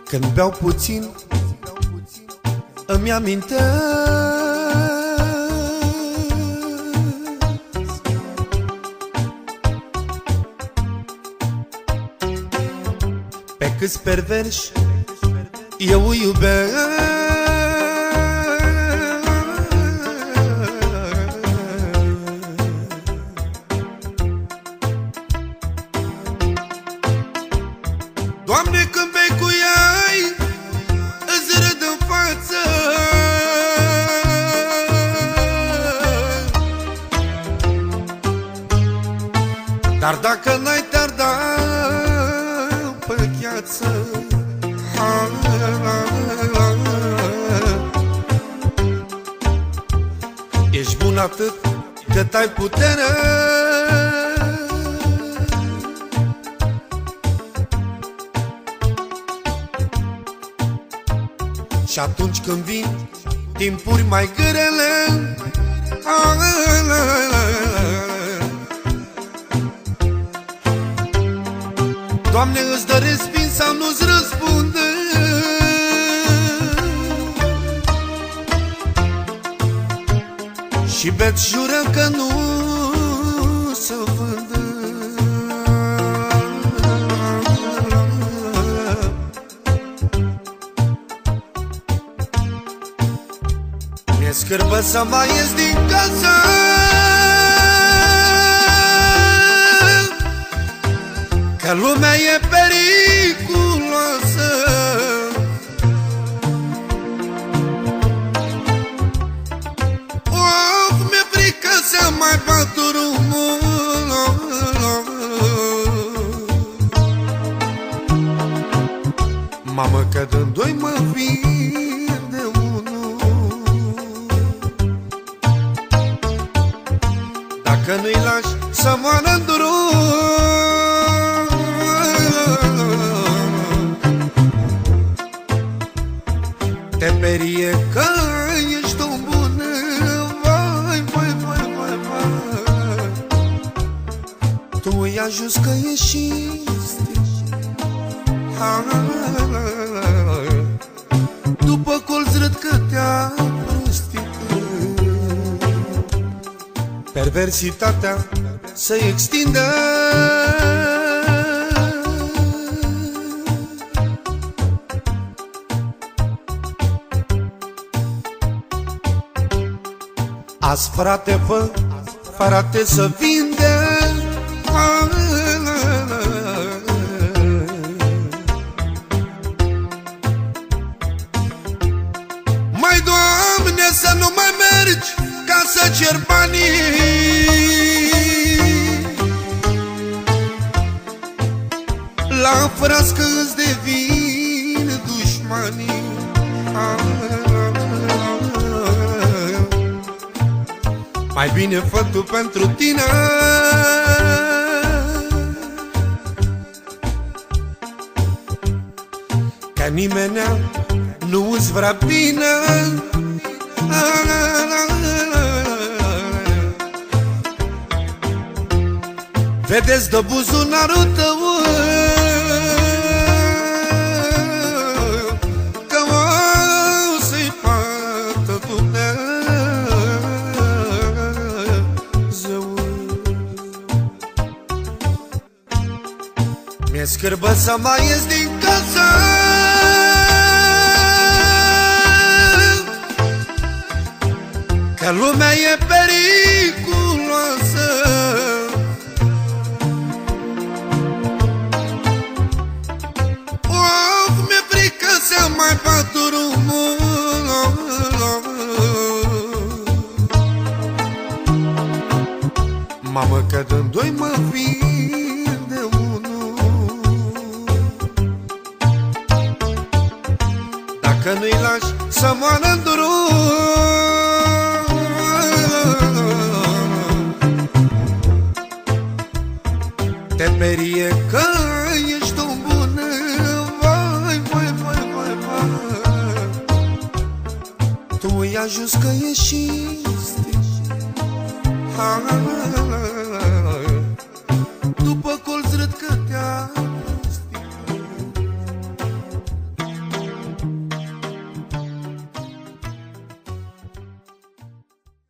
Când beau puțin îmi amintesc pe câți perverși eu îi iubesc. Doamne, când bei cu ei, îți râd în față, dar dacă n-ai te-ar da pe gheață. Ești bun atât cât ai putere, și atunci când vin timpuri mai grele, Doamne, îți dă respins sau nu-ți răspunde, și bec jură că nu se vândă. Mi-e scârbă să mai ies din casă, că lumea e periculoasă. Of, mi-e frică să mai bat drumul, mamă, că din doi mă vinde unul. Dacă nu-i lași să moară în drum, te perie că ești un bun. Vai, vai, vai, vai, vai. Tu i-ai ajuns că ești cinstit, după colț râd că te-a prostit. Perversitatea se extinde, azi frate, fă, frate să vinde. Mai, Doamne, să nu mai mergi ca să cer banii, la frască îți devin dușmanii. Mai bine fă tu pentru tine, că nimenea nu îți vrea bine. Vedeți de buzunarul tău că o să-i poată Dumnezeu. Mi-e scârbă să mai ies din casă, că lumea e periculoasă. Of, mi-e frică să mai bat drumul, mamă, că din doi mă vinde unul. Dacă nu-i lași să moară în drum, te perie că ești un bun. Vai, vai, vai, vai, vai. Tu i-ai ajuns că ești cinstit, după colț râd că